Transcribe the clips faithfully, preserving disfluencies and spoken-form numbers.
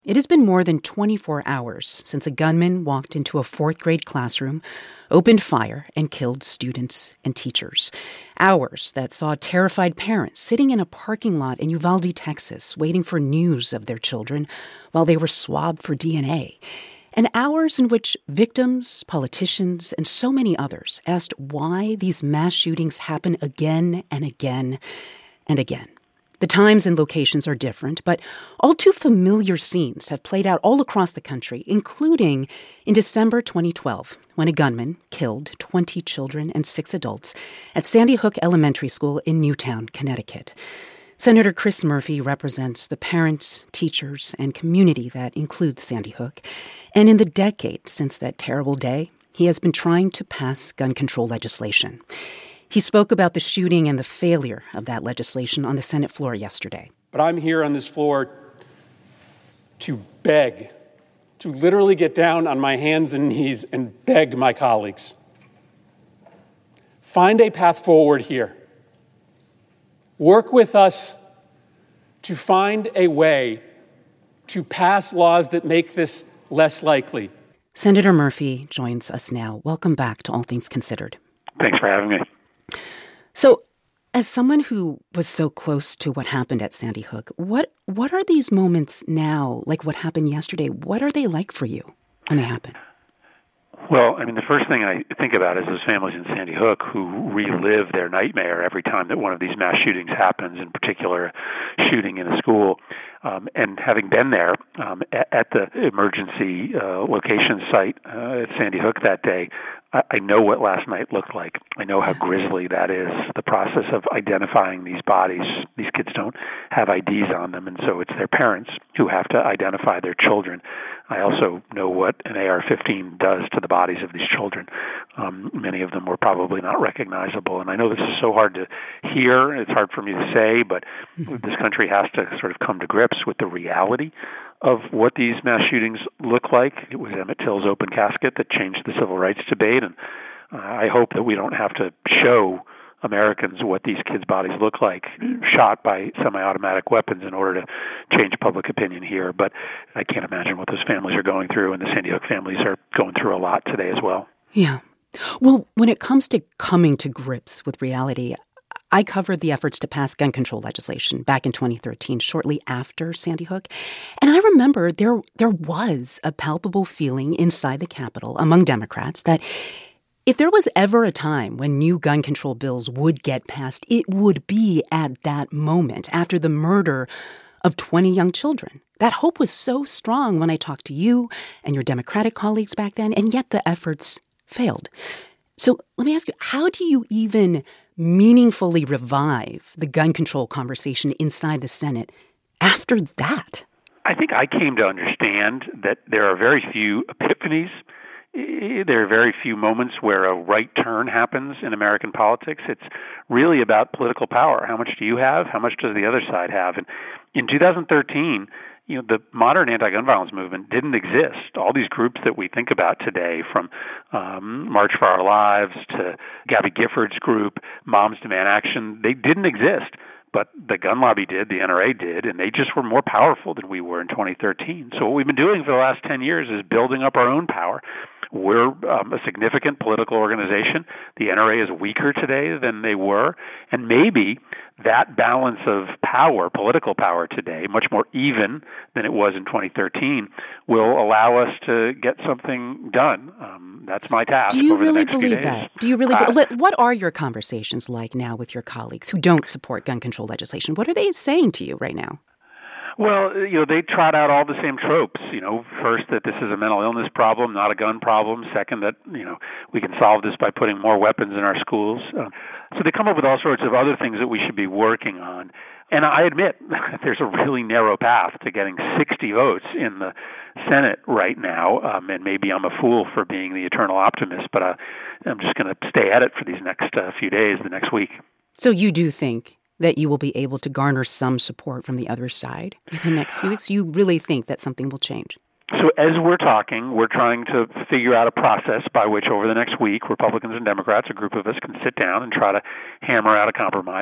It has been more than twenty-four hours since a gunman walked into a fourth grade classroom, opened fire, and killed students and teachers. Hours that saw terrified parents sitting in a parking lot in Uvalde, Texas, waiting for news of their children while they were swabbed for D N A. And hours in which victims, politicians, and so many others asked why these mass shootings happen again and again and again. The times and locations are different, but all too familiar scenes have played out all across the country, including in December twenty twelve, when a gunman killed twenty children and six adults at Sandy Hook Elementary School in Newtown, Connecticut. Senator Chris Murphy represents the parents, teachers, and community that includes Sandy Hook. And in the decade since that terrible day, he has been trying to pass gun control legislation. He spoke about the shooting and the failure of that legislation on the Senate floor yesterday. But I'm here on this floor to beg, to literally get down on my hands and knees and beg my colleagues. Find a path forward here. Work with us to find a way to pass laws that make this less likely. Senator Murphy joins us now. Welcome back to All Things Considered. Thanks for having me. So, as someone who was so close to what happened at Sandy Hook, what what are these moments now, like what happened yesterday? What are they like for you when they happen? Well, I mean, the first thing I think about is those families in Sandy Hook who relive their nightmare every time that one of these mass shootings happens, in particular shooting in a school. Um, and having been there um, at, at the emergency uh, location site uh, at Sandy Hook that day, I, I know what last night looked like. I know how grisly that is, the process of identifying these bodies. These kids don't have I Ds on them, and so it's their parents who have to identify their children. I also know what an A R fifteen does to the bodies of these children. Um, many of them were probably not recognizable, and I know this is so hard to hear. It's hard for me to say, but this country has to sort of come to grips with the reality of what these mass shootings look like. It was Emmett Till's open casket that changed the civil rights debate, and uh, I hope that we don't have to show Americans what these kids' bodies look like, shot by semi-automatic weapons, in order to change public opinion here. But I can't imagine what those families are going through, and the Sandy Hook families are going through a lot today as well. Yeah. Well, when it comes to coming to grips with reality, I covered the efforts to pass gun control legislation back in twenty thirteen, shortly after Sandy Hook. And I remember there there was a palpable feeling inside the Capitol among Democrats that if there was ever a time when new gun control bills would get passed, it would be at that moment, after the murder of twenty young children. That hope was so strong when I talked to you and your Democratic colleagues back then, and yet the efforts failed. So let me ask you, how do you even meaningfully revive the gun control conversation inside the Senate after that? I think I came to understand that there are very few epiphanies. There are very few moments where a right turn happens in American politics. It's really about political power. How much do you have? How much does the other side have? And in two thousand thirteen, you know, the modern anti-gun violence movement didn't exist. All these groups that we think about today, from um, March for Our Lives to Gabby Gifford's group, Moms Demand Action, they didn't exist. But the gun lobby did, the N R A did, and they just were more powerful than we were in twenty thirteen. So what we've been doing for the last ten years is building up our own power. We're um, a significant political organization. The N R A is weaker today than they were, and maybe that balance of power, political power today, much more even than it was in twenty thirteen, will allow us to get something done. Um, that's my task. Do you over really the next few believe days. that? Do you really? Uh, Be- what are your conversations like now with your colleagues who don't support gun control legislation? What are they saying to you right now? Well, you know, they trot out all the same tropes. You know, first, that this is a mental illness problem, not a gun problem. Second, that, you know, we can solve this by putting more weapons in our schools. Uh, so they come up with all sorts of other things that we should be working on. And I admit there's a really narrow path to getting sixty votes in the Senate right now. Um, and maybe I'm a fool for being the eternal optimist, but uh, I'm just going to stay at it for these next uh, few days, the next week. So you do think that you will be able to garner some support from the other side in the next few weeks? You really think that something will change? So as we're talking, we're trying to figure out a process by which over the next week, Republicans and Democrats, a group of us, can sit down and try to hammer out a compromise.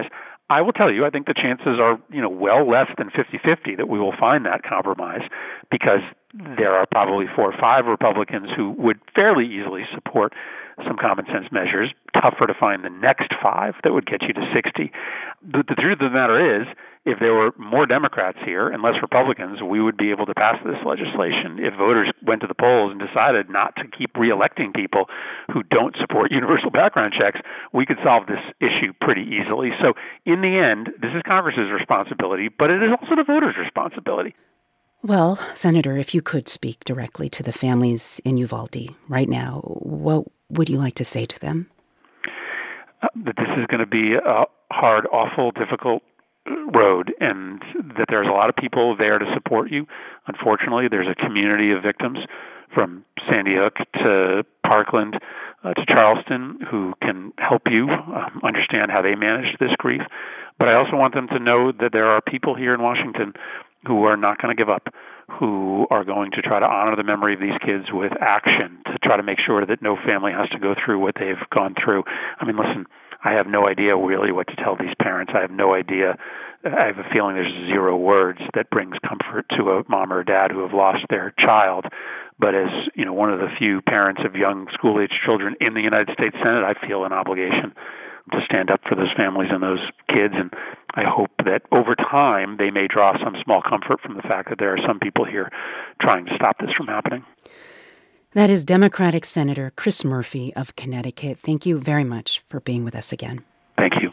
I will tell you, I think the chances are, you know, well less than fifty-fifty that we will find that compromise, because there are probably four or five Republicans who would fairly easily support some common sense measures. Tougher to find the next five that would get you to sixty. The, the truth of the matter is, if there were more Democrats here and less Republicans, we would be able to pass this legislation. If voters went to the polls and decided not to keep reelecting people who don't support universal background checks, we could solve this issue pretty easily. So in the end, this is Congress's responsibility, but it is also the voters' responsibility. Well, Senator, if you could speak directly to the families in Uvalde right now, what would you like to say to them? Uh, that this is going to be a hard, awful, difficult road, and that there's a lot of people there to support you. Unfortunately, there's a community of victims from Sandy Hook to Parkland uh, to Charleston who can help you um, understand how they managed this grief. But I also want them to know that there are people here in Washington who are not going to give up, who are going to try to honor the memory of these kids with action to try to make sure that no family has to go through what they've gone through. I mean, listen, I have no idea really what to tell these parents. I have no idea. I have a feeling there's zero words that brings comfort to a mom or a dad who have lost their child. But as, you know, one of the few parents of young school-age children in the United States Senate, I feel an obligation to stand up for those families and those kids. And I hope that over time they may draw some small comfort from the fact that there are some people here trying to stop this from happening. That is Democratic Senator Chris Murphy of Connecticut. Thank you very much for being with us again. Thank you.